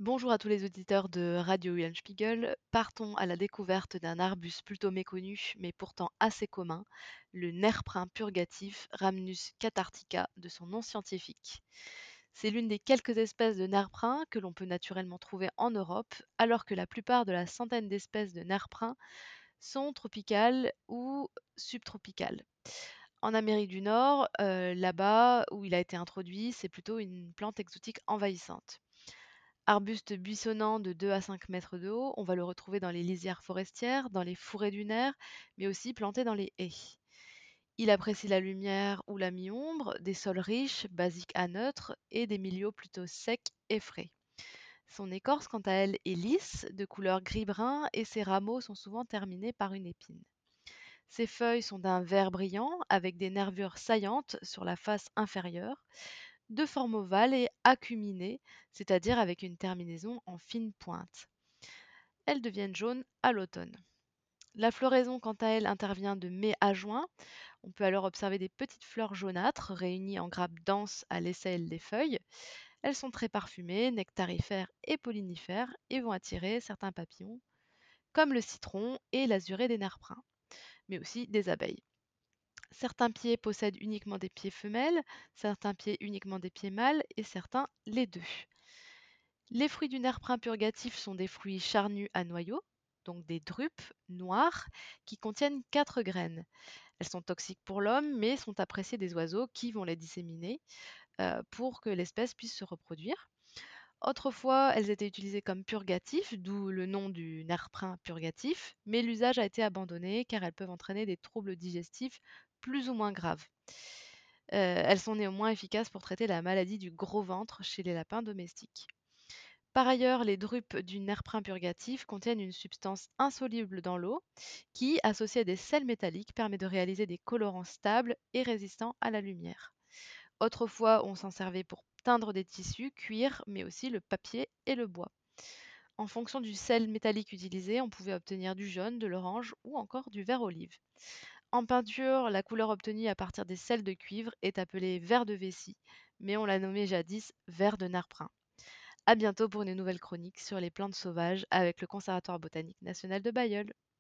Bonjour à tous les auditeurs de Radio Spiegel. Partons à la découverte d'un arbuste plutôt méconnu, mais pourtant assez commun, le nerprin purgatif Rhamnus cathartica de son nom scientifique. C'est l'une des quelques espèces de nerprin que l'on peut naturellement trouver en Europe, alors que la plupart de la centaine d'espèces de nerprin sont tropicales ou subtropicales. En Amérique du Nord, là-bas où il a été introduit, c'est plutôt une plante exotique envahissante. Arbuste buissonnant de 2 à 5 mètres de haut, on va le retrouver dans les lisières forestières, dans les fourrés dunaires, mais aussi planté dans les haies. Il apprécie la lumière ou la mi-ombre, des sols riches, basiques à neutres et des milieux plutôt secs et frais. Son écorce, quant à elle, est lisse, de couleur gris-brun et ses rameaux sont souvent terminés par une épine. Ses feuilles sont d'un vert brillant avec des nervures saillantes sur la face inférieure, de forme ovale et acuminée, c'est-à-dire avec une terminaison en fine pointe. Elles deviennent jaunes à l'automne. La floraison, quant à elle, intervient de mai à juin. On peut alors observer des petites fleurs jaunâtres réunies en grappes denses à l'aisselle des feuilles. Elles sont très parfumées, nectarifères et pollinifères et vont attirer certains papillons, comme le citron et l'azuré des nerprins, mais aussi des abeilles. Certains pieds possèdent uniquement des pieds femelles, certains pieds uniquement des pieds mâles et certains les deux. Les fruits du nerprin purgatif sont des fruits charnus à noyaux, donc des drupes noires qui contiennent 4 graines. Elles sont toxiques pour l'homme, mais sont appréciées des oiseaux qui vont les disséminer pour que l'espèce puisse se reproduire. Autrefois, elles étaient utilisées comme purgatifs, d'où le nom du nerprin purgatif, mais l'usage a été abandonné car elles peuvent entraîner des troubles digestifs plus ou moins graves. Elles sont néanmoins efficaces pour traiter la maladie du gros ventre chez les lapins domestiques. Par ailleurs, les drupes du nerprin purgatif contiennent une substance insoluble dans l'eau qui, associée à des sels métalliques, permet de réaliser des colorants stables et résistants à la lumière. Autrefois, on s'en servait pour teindre des tissus, cuir, mais aussi le papier et le bois. En fonction du sel métallique utilisé, on pouvait obtenir du jaune, de l'orange ou encore du vert olive. En peinture, la couleur obtenue à partir des sels de cuivre est appelée vert de vessie, mais on l'a nommé jadis vert de nerprin. À bientôt pour une nouvelle chronique sur les plantes sauvages avec le Conservatoire botanique national de Bayeul.